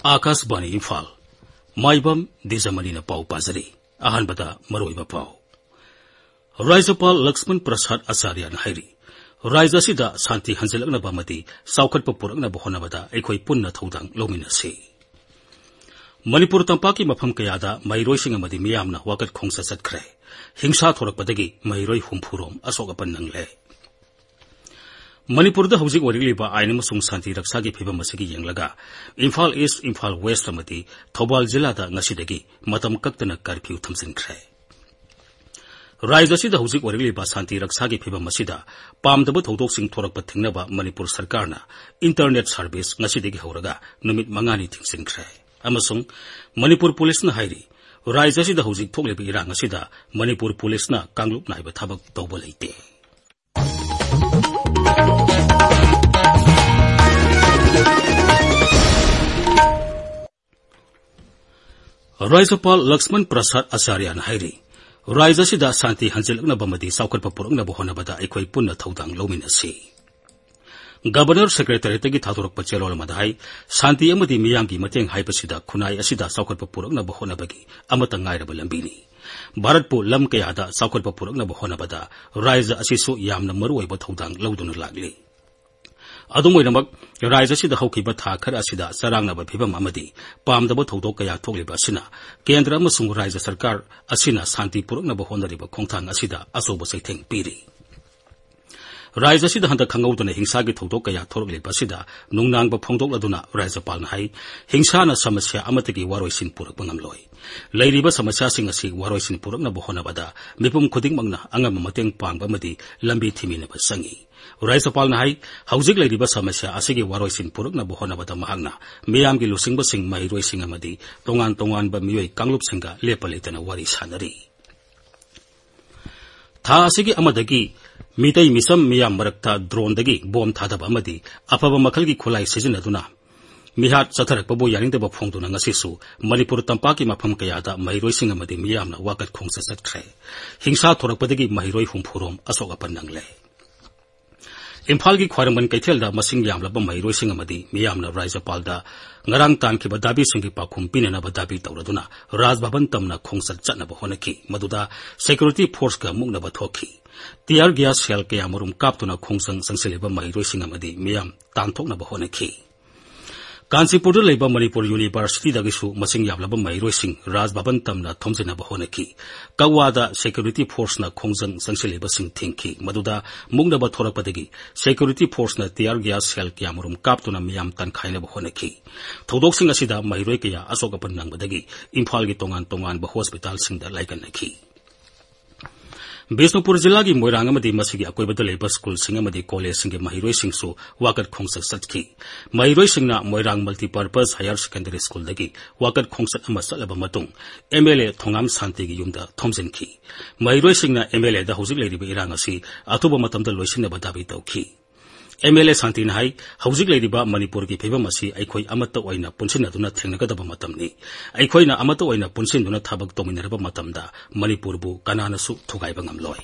आकाशवाणी इम्फाल माइबम दिजमनीना पाउ पाजरी अहानबदा मरोइबा पाउ राज्यपाल लक्ष्मण प्रसाद आचार्यन हाइरी राज्यसिदा शान्ति हंजिलकनबा अमदि साउखटपा पुरकनबा होनबदा अखोइ पुन्ना थौदांग लौमिनसे मणिपुर तंपाकी मफम कयादा मैरोइसिंग अमदि मियामना वाकट खोंसा चटख्रे हिंसा थोरकपदगी मैरोइ हुमफुरोम असोगपन नंगले मणिपुरदा हौजिक वरिलिबा आइन अमसुंग शान्ति रक्षागी फिबम असगी यंगलगा इम्फाल ईस्ट इम्फाल वेस्ट अमदि थौबाल जिल्लादा ngasiदगी मतम कक्तना कर्फ्यू थमसिनख्रे राज्यसिदा हौजिक वरिलिबा शान्ति रक्षागी फिबम असिदा पामदबा थौदोकसिंग थोरकपा थिंगनबा मणिपुर सरकारना इंटरनेट सर्विस ngasiदगी हौरगा नुमित मंगानी थिंगसिनख्रे अमसुंग मणिपुर पुलिसना हाइरी राज्यसिदा हौजिक थोकलेबा इरांग असिदा मणिपुर पुलिसना कांगलुप नाइबा थबक तौबा लैते राज्यपाल लक्ष्मण प्रसाद आचार्यन हाइरी राज्यसिदा शान्ति हंजिलकनबा अमदि साउखटपा पुरकनबा होनबदा अखोइ पुन्ना थौदांग लौमिनसे गवर्नर सेक्रेटरीतगी थादोरकपा चेलोल अमदाहाई शान्ति अमदि मियामगी मतेंग हाइबसिदा खुनाई असिदा साउखटपा पुरकनबा होनबगी अमता ngairaba लंबिनी भारतपु लम कयादा साउखटपा पुरकनबा होनबदा राज्य असिसु यामना मरुओइबा थौदांग लौदुना लागली अदुमोइनमक राज्यसिदा हौकिबा था खर असिदा सरांगनबा फिबम अमदि पामदबा थौदोक कया थोकलिबा असिना केंद्र अमसुंग राज्य सरकार असिना शान्ति पुरकनबा होनरिबा खोंथांग असिदा अचौबा चैथेंग पीरी राज्यसिदा हंदक खंगौदना हिंसागी थौदोक कया थोरकलिबा असिदा नुंगनांगबा फोंदोकलदुना राज्यपालना हाई हिंसाना समस्या अमतगी वारोइसिन पुरकपा ngamloi लैरिबा समस्यासिंग असि वारोइसिन पुरकनबा होनबदा मिपुम खुदिंगमंगना अंगम मतेंग पांगबा अमदि लंबी थिमिनबा संगी राज्यपालना हाई हौजिक लैरिबा समस्या असिगी वारोइसिन पुरकनबा होनबदा महांगना मियामगी लुसिंगबसिंग मैरोइसिंग अमदि तोंगान तोंगानबा मियोइ कांगलुपसिंगा लेपा लेतना वारी सानरी था असिगी अमदगी मितै मिसम मियाम मरक्ता ड्रोनदगी बोम थादबा अमदि अफबा मखलगी खुलाई सिजनदुना मिहात चथरकपबो यानिंदबा फोंदुना ngasisu मणिपुर तंपाकी मफम कयादा मैरोइसिंग अमदि मियामना वाकट खोंसा चटख्रे हिंसा थोरकपदगी मैरोइ हुमफुरोम असोगपन नंगले इम्फाल की ख्वारंबन कैथेलदा मसिंग यामलबा मैरोइसिंग अमदि मियामना राज्यपालदा ngarang तानखिबा दाबी सिंगी पाखुम पिननबा दाबी तौरदुना राजभवन तमना खोंसा चटनबा होनकी मदुदा सिक्योरिटी फोर्स का मुंगनबा थोखी टियर गैस सेल कयामरुम कापतुना खोंसंग संसिलेबा मैरोइसिंग अमदि मियाम तानथोकनबा होनकी कांचीपुरदा लेबा मणिपुर यूनिवर्सिटी दगिसु मसिंग यामलबा मैरोइसिंग राजभवन तमना थोमजिनबा होनकी कवादा सिक्योरिटी फोर्सना खोंजंग संसिलेबसिंग थिंकी मदुदा मुंगनबा थोरकपदगी सिक्योरिटी फोर्सना टियर गैस सेल कयामरुम कापतुना मियाम तनखाइनबा होनकी थौदोकसिंग असिदा मैरोइ कया असोगपन नंगबदगी इम्फालगी तोंगान तोंगानबा हॉस्पिटलसिंगदा लाइकनखी बिष्णुपुर जिला की मोइरांग अमदि मसिगी अकोइबदा लेबा स्कूलसिंग अमदि कॉलेजसिंग के महिरोइसिंगसु वाकट खोंसक सटखी महिरोइसिंगना मोइरांग मल्टीपर्पज हायर सेकेंडरी स्कूलदगी वाकट खोंसक अमा चलबा मतुंग एमएलए थोंगाम शांतिगी युमदा थोमजिनखी महिरोइसिंगना एमएलए दा हौजिक लेरिबा इरांग असि अथुबा मतमदा लोइसिनबा दाबी तौखी एमएलए शांतिना हाई हौजिक लेरिबा मणिपुर की फिबम असि अखोइ अमत्ता ओइना पुनसिनदुना थेंगनगदबा मतमनि अखोइना अमत्ता ओइना पुनसिनदुना थबक तोमिनरबा मतमदा मणिपुरबु कनानसु थुगाइबा ngamloi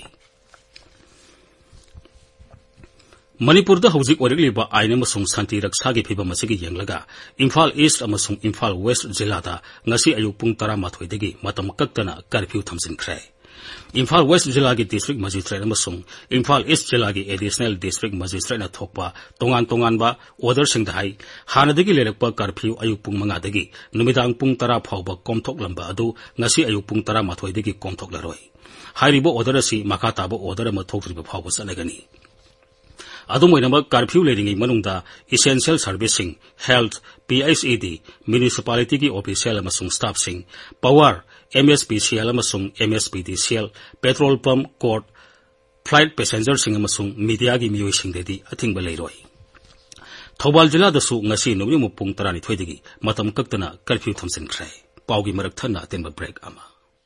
मणिपुरदा हौजिक ओरिलिबा आइन अमसुंग शान्ति रक्षागी फिबम असigi यंगलगा इम्फाल ईस्ट अमसुंग इम्फाल वेस्ट जिल्लादा ngasi अयुक पुंग 12 दगी मतम कक्तना कर्फ्यू थमसिनख्रे इम्फाल वेस्ट जिला की डिस्ट्रिक्ट मजिस्ट्रेट अमसुंग इम्फाल ईस्ट जिला की एडिशनल डिस्ट्रिक्ट मजिस्ट्रेटना थोकपा तोंगान तोंगानबा ऑर्डरसिंग हाई हानदगी लेरकपा कर्फ्यू अयुक पुंग 5 दगी नुमिदांग पुंग 10 फाउबा कोमथोकलंबा अदु ngasi अयुक पुंग 12 दगी कोमथोकलरोय हाइरिबो ऑर्डर असि मखा ताबो ऑर्डर अमा थोकत्रिबा फाउबा चलगनी अदुमोइनमक कर्फ्यू लेरिंगी मनुंगदा इसेंशियल सर्विसिंग हेल्थ PHED म्युनिसिपालिटी की ऑफिशियल अमसुंग स्टाफसिंग पावर MSPCL अमसुंग MSPDCL petrol pump court flight passenger सिंग अमसुंग मीडिया की मियोइसिंगदेदी अथिंगबा लेरोय थौबाल जिला दसु ngasi नुमिमु पुंग 12 दगी मतम कक्तना कर्फ्यू थमसिनख्रे पाउगी मरक थना तेनबा ब्रेक अमा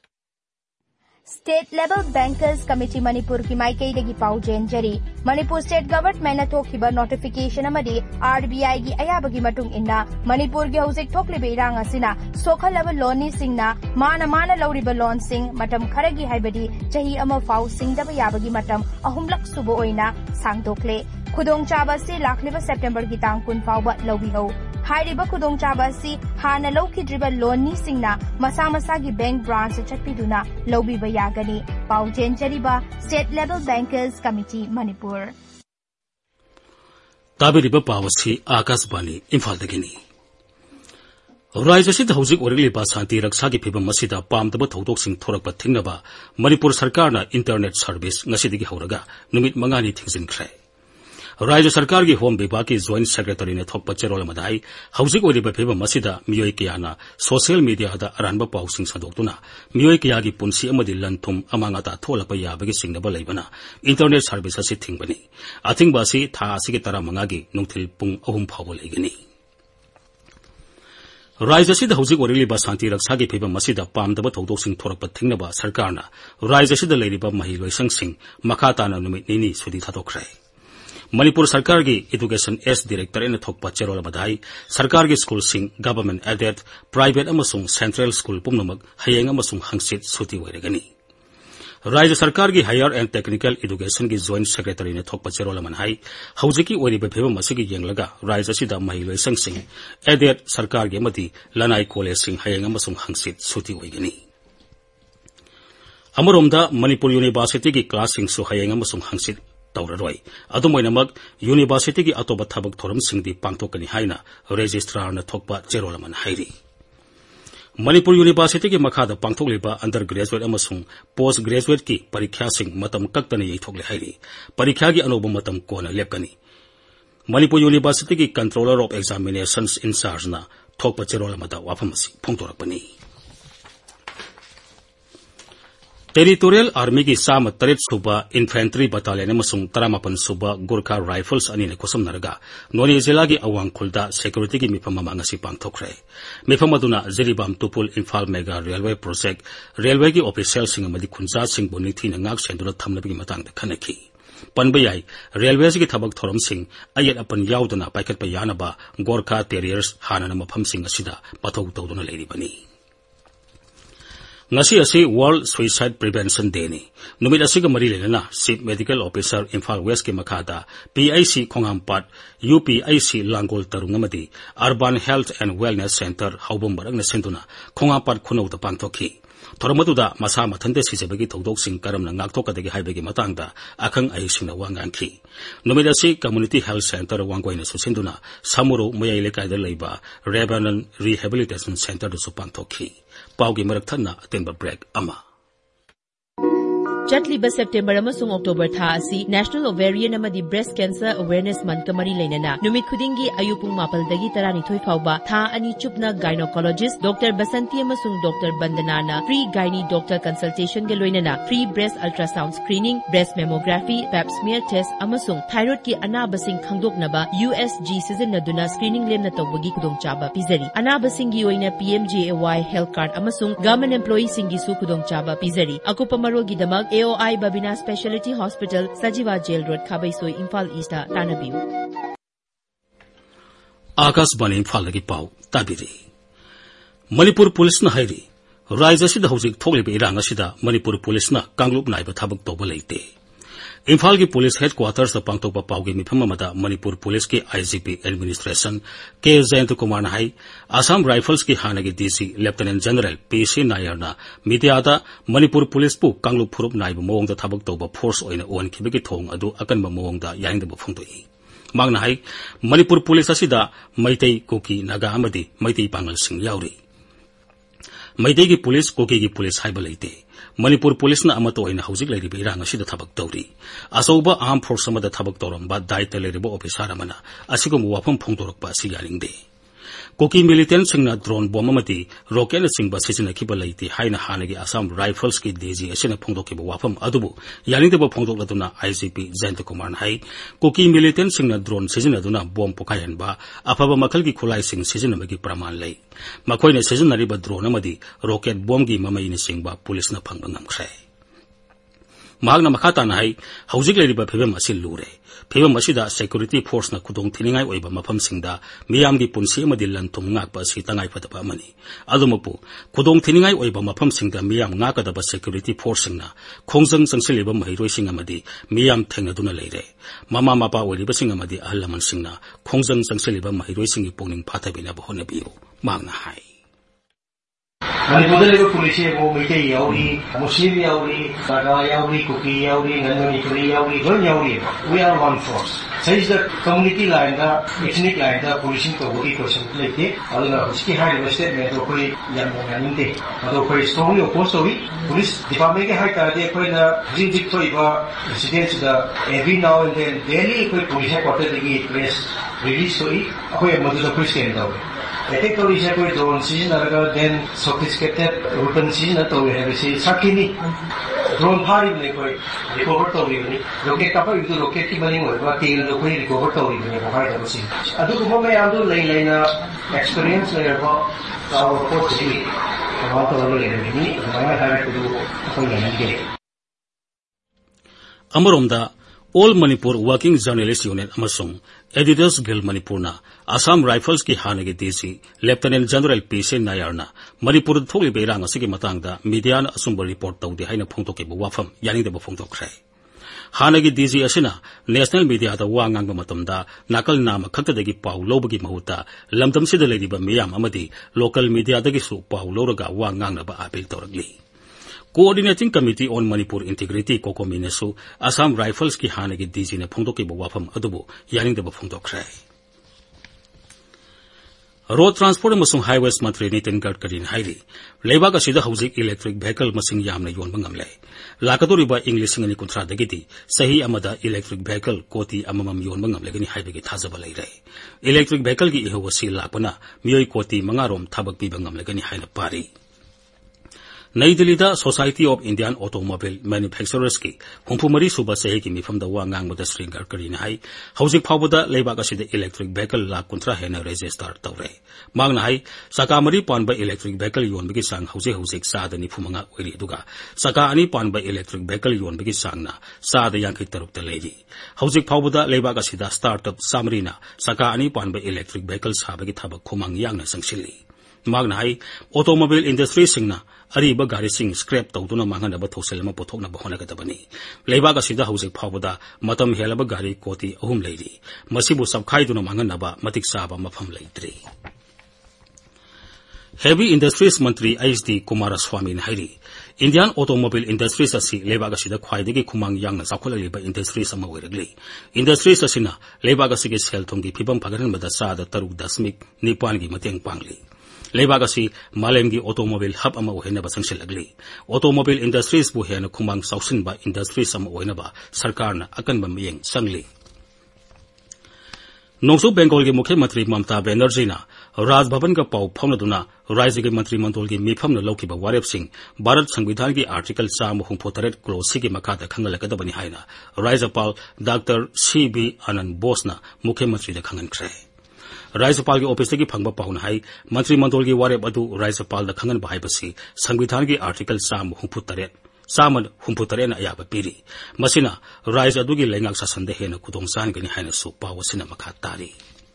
state level bankers committee Manipur की माइकईदगी पाउ जेनजरी मणिपुर स्टेट गवर्नमेंट थोखिबा नोटिफिकेशन अमदी RBI की अयाबगी मतुंग इन्ना मणिपुर की हौजिक थोकलिबा इरांग असिना सोखलबा लोनी सिंगना माना लौरिबा लोन सिंग मतम खरगी हाइबदी चही अमा फाउ सिंगदबा याबगी मतम अहुमलक सुबो ओइना सांगदोखले खुदोंग चाबा से लाखलिबा सेप्टेम्बर की तांग 10 फाउबा लौबिहौ हाइरिबा खुदोंचाबा असि हाना लौखिद्रिबा लोननिसिंगना मसा मसागी बैंक ब्रांच चटपिदुना लौबिबा यागनी पाउजेन जरिबा state level bankers committee Manipur ताबिरिबा पावसी आकाशवाणी इम्फालदगिनी राज्य हौजिक ओरगलिबा शांति रक्षा की फिबम मसिदा पामदबा थौदोकसिंग थोरकपा थिंगनबा मणिपुर सरकारना इंटरनेट सर्विस ngasiदगी हौरगा नुमित मंगानी थिंगजिनख्रे राज्य सरकार की होम विभाग की जॉइंट सेक्रेटरी ने थोकपा चेरोल मदाई हौजिक ओरिबा फिबम मसिदा मियोय कियाना सोशल मीडिया दा अरानबा पाउसिंग संदोक्तुना मियोय किया की पुंसी अमदि लनथुम अमांगाता थोलपा याबगी सिंगनबा लेबना इंटरनेट सर्विस असि थिंगबनी अथिंगबा असि था असि तरा मंगागी नुंगथिल पुंग अहुम फावो लेगनी राज्य सिद हौजिक ओरगलिबा शांति रक्षा की फिबम मसिदा पामदबा थौदोकसिंग थोरकपा थिंगनबा सरकारना राज्य सिद लेरिबा महिलोइसंगसिंग मखाताना नुमित निनी सुदी थादोखरे मणिपुर सरकार की एजुकेशन एस डायरेक्टर ने थोकपा चेरोल बधाई सरकार की स्कूल सिंह गवर्नमेंट एडेड प्राइवेट अमसुंग सेंट्रल स्कूल पुमनमक हयेंग अमसुंग हंगसित सुती ओइरगनी राज्य सरकार की हायर एंड टेक्निकल एजुकेशन की जॉइंट सेक्रेटरी ने थोकपा चेरोल मनहाई हौजिकी ओइरिबा फिबम असिगी येंगलगा राज्य सिदा महिलोइसंगसिंग एडेड सरकार की मति लनाई कॉलेज सिंह हयेंग अमसुंग हंगसित सुती ओइगनी अमरोमदा मणिपुर यूनिवर्सिटी की क्लास सिंह हयेंग अमसुंग हंगसित तौररोय अदुमोइनमक यूनिवर्सिटी की अतोबा थबक थोरमसिंगदी पांगथोकनी हाइना रजिस्ट्रार न थोकपा चेरोलमन हाइरी मणिपुर यूनिवर्सिटी की मखादा पांगथोकलिबा अंडर ग्रेजुएट अमसुंग पोस्ट ग्रेजुएट की परीक्षासिंग मतम कक्तने यैथोकले हाइरी परीक्षा की अनोबा मतम कोना लेपकनी मणिपुर यूनिवर्सिटी की कंट्रोलर ऑफ एग्जामिनेशंस इंचार्ज न थोकपा चेरोलमदा वाफमसि फोंगतोरकपनी टेरिटोरियल आर्मी की 38 सूबा इन्फेंट्री बटालियन अमसुंग 18 सूबा गुरखा राइफल्स अनि ने खुसमनरगा नोनी जिला की अवांगखुलदा सिक्योरिटी की मिफम मांगसी पांगथोखरे मिफम अदुना जिरीबाम तुपुल Imphal mega railway project railway की ऑफिशियल सिंग अमदि खुंजा सिंग बुनिथी नंगाक सेंदुना थमनबगी मतंगदा खनखी पनबयाई रेलवे की थबक थोरम सिंग अयत अपन याउदना पाइकटपा यानबा गोरखा टेरियर्स हानना मफम सिंग असिदा पथौ तौदुना लेरिबनी ngasi asi World Suicide Prevention Day ni numit asiga mari lena Chief Medical Officer Imphal West ki makhada PIC Khongampat UPIC Langol Tarungamadi Urban Health and Wellness Center haubom barang na sentuna Khongampat khunau da pangtokhi थोरमदुदा मसा मथंदे सिजबगी थौदोकसिंग करमना ngakthokadagi haibagi matangda akhang aisingna wangangki नुमिदासी community health centre वांगोइना सुसिंदुना सामुरो मयाई लेकाइदा लैबा रेबानन रिहेबिलिटेशन सेंटर दुसु पांथोखी पाउगी मरकथना अतेंबा ब्रेक अमा चटलिबा सेप्टेम्बर अमसुंग अक्टोबर था असि नेशनल ओवेरियन अमदी ब्रेस्ट कैंसर अवेयरनेस मंथ का मरी लेनना नुमित खुदिंगी अयुपुंग मापलदगी तरानिथोय फाउबा था अनि चुपना गायनोकोलॉजिस्ट डॉक्टर बसंती अमसुंग डॉक्टर बंदनाना फ्री गायनी डॉक्टर कंसल्टेशन के लोइनना free breast ultrasound screening breast mammography pap smear test अमसुंग थायराइड की अनाबसिंग खंगदोकनबा USG सिजनदुना स्क्रीनिंग लेमना तौबगी खुदोंचाबा पिजरी अनाबसिंगी ओइना PMJAY हेल्थ कार्ड अमसुंग गवर्नमेंट एम्प्लॉई सिंगी सु खुदोंचाबा पिजरी अकुपा मरोगीदमक AOI Babina Specialty Hospital, Sajiva Jail Road, Khabaisoi, Imphal East, Tanabiu. Akashvani Imphal की पाउ ताबिरी मणिपुर पुलिस न हाइरी राज्य सिद हौजिक थोगलिबा इरांग असिदा मणिपुर पुलिस न कांगलुप नाइबा थबक तौबा लेते इम्फाल की पुलिस हेडक्वार्टर्स द पांगतोकपा पाउगी मिफम अमदा मणिपुर पुलिस की IGP administration K Jayant Kumar हाई असम राइफल्स की हानगी DC लेफ्टिनेंट जनरल PC नायरना मीडियादा मणिपुर पुलिस पु कांगलुप फुरुप नाइबा मोंगदा थबक तौबा फोर्स ओइना ओनखिबगी थोंग अदु अकनबा मोंगदा याइंगदबा फोंदोई मांगना हाई मणिपुर पुलिस असिदा मैतै कुकी नागा अमदी मैतै पांगल सिंह याउरी मैतै की पुलिस कुकी की पुलिस हाइबा लेते मणिपुर पुलिस न अमतो ओइना हौजिक लेरिबा इरांग असिदा थबक तौरी असौबा आर्म फोर्स अमदा थबक तौरंबा दायित्व लेरिबा ऑफिसर अमना असिगुम वाफम फोंदोरकपा असि यानिंगदे कोकी मिलिटेंट सिंगना ड्रोन बॉम्ब अमदी रॉकेट सिंगबा सिजनखिबा लेते हाइना हानगी असम राइफल्स की DG असिना फोंदोकिबा वाफम अदुबु यानिंगदबा फोंदोकलदुना IGP जयंत कुमार हाई कोकी मिलिटेंट सिंगना ड्रोन सिजनदुना बॉम्ब पोखायनबा अफबा मखल की खुलाई सिंग सिजनबगी प्रमाण लै मखोइना सिजनरिबा ड्रोन अमदी रॉकेट बॉम्ब की ममैनि सिंगबा पुलिस न फंगबा ngamkhre mahakna makha tana hai hauzik leiriba phibam asi lure phibam asida security force na khudong thiningai oiba mafam singda miyam gi punsi amadi lanthum ngakpa si tangai phadaba amani adumapu khudong thiningai oiba mafam singda miyam ngakadaba security force singna khongjang changsiliba mahiroi sing amadi miyam thengnaduna leire mama mapa oiriba sing amadi ahlaman singna khongjang changsiliba mahiroi singi pungning phathabina bahona biu mangna hai Manipur police ko Meitei yauri, Muslim yauri, Naga yauri, Kuki yauri, Nandoni yauri, Don yauri. We are one force. Says the community line, the ethnic line, the policing to go to something like that. Although Ski High Statement of Koi Yamaninte, although Koi strongly opposed to it, police department high Kade Koi the Jinjik Toiba residents every now and then daily police headquarters press release to it, Koi Mother Christian down. I think police have drone season, then sophisticated weapon season, to have a Sakini drone party like recover to locate up to locate money or what they recover to live. I do moment I do lay experience our report to me. I want to learn I have to do for the Amoromda All Manipur Working Journalist Unit amasung Editors Guild Manipurna Assam Rifles ki hanagi DC Lieutenant General P.C. Nayarna Manipur tholi beirang asigi matangda media na asumba report tawdi haina phongtoke bu wafam yani de bu phongtokre hanagi DC asina national media da wa ngang matamda nakal nama khaktadagi pau lobagi mahuta lamdam sida lediba miyam amadi local media dagi su pau loraga wa ngang na ba appeal tawragli Coordinating Committee on Manipur Integrity Kokominesu Assam Rifles ki hanagi DG ne phongtoke bu wafam adubu yaning de bu phongtokre Road Transport amasung Highways Mantri Nitin Gadkari hairi leibak asida hauzik electric vehicle masing yamna yonba ngamle lakadoriba English ngani kuntra dagiti sahi amada electric vehicle koti amamam yonba ngamle gani haibagi thajaba leire electric vehicle gi ihawasi lakpana miyoi koti mangarom thabak piba ngamle gani haina pari Nai Delhi da Society of Indian Automobile Manufacturers ki humpumari suba sahi ki mifam da wa ngang mada Sri Gadkari hai hauzik phawbada leibak asida electric vehicle la kuntra hena register tawre magna hai sakamari panba electric vehicle yonbagi sang hauzik sada ni phumanga oiri duga saka ani panba electric vehicle yonbagi sang na sada yankai taruk ta leji hauzik phawbada leibak asida startup Samarina saka ani panba electric vehicle sabagi thabak khumang yangna sangsilli magna hai automobile industry singna ariba gari sing scrap tawduna mangana ba thoselma pothokna bahona gadabani leiba ga sida hauzik phawbada matam helaba gari koti ahum leiri masibu sabkhaiduna mangana ba matik saba mafam leitri Heavy Industries Mantri HD Kumaraswamy hairi Indian Automobile Industries asi leiba ga sida khwaidagi khumang yangna sakholaliba industries ama oiragli industries asina leiba ga sige sel thongi phibam phagaran mada sada taruk dasmik nipan gi mateng pangli leibak asi malemgi automobile hub ama ohena ba sangsilagli automobile industries bu hena khumang sausin ba industries ama ohena ba sarkar na akan ba miyeng sangli Nongsu Bengal gi Mukhe Mantri Mamta Banerjee na Raj Bhavan ka pau phawna Rajya gi Mantri Mandol gi mifam na laukiba Warep Singh Bharat Sangvidhan gi article 138 clause gi makata khangalakadabani haina Rajyapal Dr. C.B. Anand Bose na Mukhe Mantri da khangan khre Rajyapal gi office gi phangba pauna hai Mantri Mandol gi warep adu Rajyapal da khangan bahai basi Sangvidhan gi article 138 na ayaba piri masina Rajya adu gi lengak sasande hena kudongsan gani haina su pawasina makha tari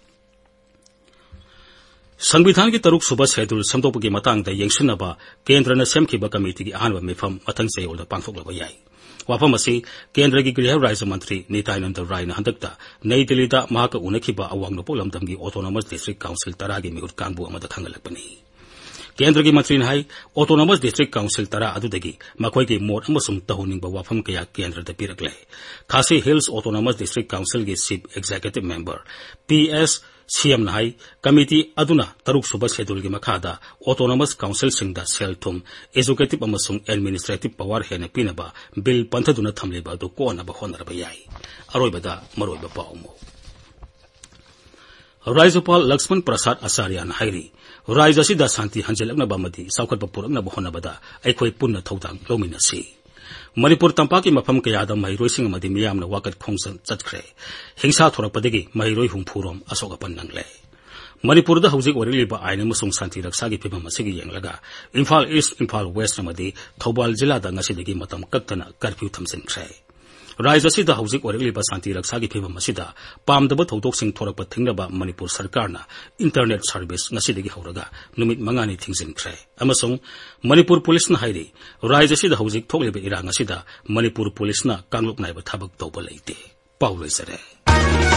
Sangvidhan ki taruk suba schedule samdopagi matangda yengsinaba kendra na semkhiba committee gi ahanba mifam mathang chayol da pangthoklaba yai wafam asi kendra gi Griha Rajya Mantri Nityanand Rai na handakta Nai Delhi da mahaka unakhiba awang nopol lamdamgi Autonomous District Council taragi mihut kangbu amada khangalakpani Kendra gi Mantri hai Autonomous District Council tara adudagi makhoi gi mot amasung tahuningba wafam kaya kendra da pirakle Khasi Hills Autonomous District Council gi Chief Executive Member PS CM Nahai Committee Aduna Taruk Suba Schedule gi Makhada Autonomous Council Singda Selthum Executive amasung Administrative Power hena pinaba Bill Panthaduna Thamleba do Kona ba honaraba yai Aroibada Maroiba Paumo Rajyapal Lakshman Prasad Acharya Hairi Rajya Sida Santi Hanjalakna Bamadi Saukhatba Purakna ba honabada Aikhoi punna Thodang Lominasi Manipur tampaki mafam kayada mahiroi sing amadi miyamna wakat khongsan chatkre hingsa thorakpadagi mahiroi humpurom asokapan nangle मणिपुरदा हौजिक ओरिलिबा आइन अमसुंग शांति रक्षागी फिभम असिगी येंगलगा Imphal east Imphal west अमदी थौबाल जिल्लादा ngasiदगी मतम कक्तना कर्फ्यू थमसिनख्रे राज्य असिदा हौजिक ओरिलिबा शांति रक्षागी फिभम असिदा पामदबा थौदोकसिंग थोरकपा थिंगनबा मणिपुर सरकारना इंटरनेट सर्विस ngasiदगी हौरगा नुमित मंगानी थिंगजिनख्रे अमसुंग मणिपुर पुलिसना हाइरि राज्य असिदा हौजिक थोकलिबा इरांग असिदा मणिपुर पुलिसना कांगलुक नाइबा थाबक तौबा लैते पाउ लैसरे